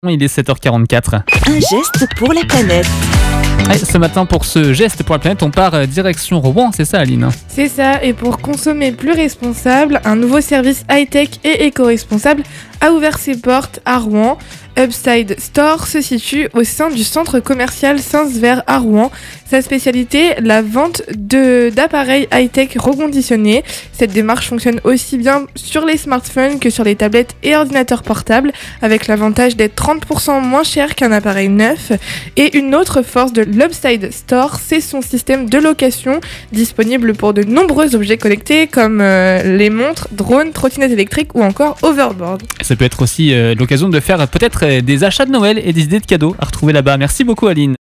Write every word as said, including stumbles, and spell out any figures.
Il est sept heures quarante-quatre. Un geste pour la planète. Ouais, ce matin, pour ce geste pour la planète, on part euh, direction Rouen, c'est ça, Aline? C'est ça, et pour consommer plus responsable, un nouveau service high-tech et éco-responsable a ouvert ses portes à Rouen. Upside Store se situe au sein du centre commercial Saint-Sever à Rouen. Sa spécialité, la vente de, d'appareils high-tech reconditionnés. Cette démarche fonctionne aussi bien sur les smartphones que sur les tablettes et ordinateurs portables, avec l'avantage d'être trente pour cent moins cher qu'un appareil neuf. Et une autre force de l'Upside Store, c'est son système de location, disponible pour de nombreux objets connectés comme euh, les montres, drones, trottinettes électriques ou encore overboard. Ça peut être aussi euh, l'occasion de faire peut-être euh, des achats de Noël et des idées de cadeaux à retrouver là-bas. Merci beaucoup, Aline.